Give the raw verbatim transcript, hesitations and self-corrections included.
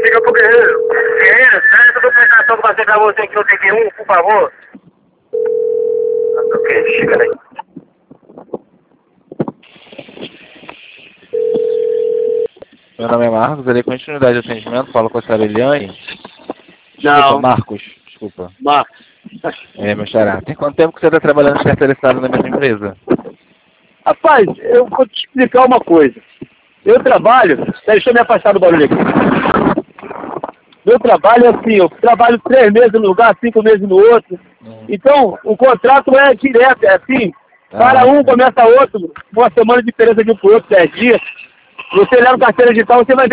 Diga pro Guerreiro. Guerreiro, traz essa documentação que eu passei pra você aqui no T Q um, por favor. Ok, chega aí. Meu nome é Marcos, ele é continuidade de atendimento, falo com a senhora Eliane. Não. Desculpa, Marcos, desculpa. Marcos. É, meu xará. Tem quanto tempo que você está trabalhando de terceirizado na mesma empresa? Rapaz, eu vou te explicar uma coisa. Eu trabalho, deixa eu me afastar do barulho aqui. Meu trabalho é assim, eu trabalho três meses num lugar, cinco meses no outro. Hum. Então, o contrato é direto, é assim. Para Ah, um, sim. começa outro, uma semana de diferença de um pro outro, dez dias. Você leva carteira digital, você vai ver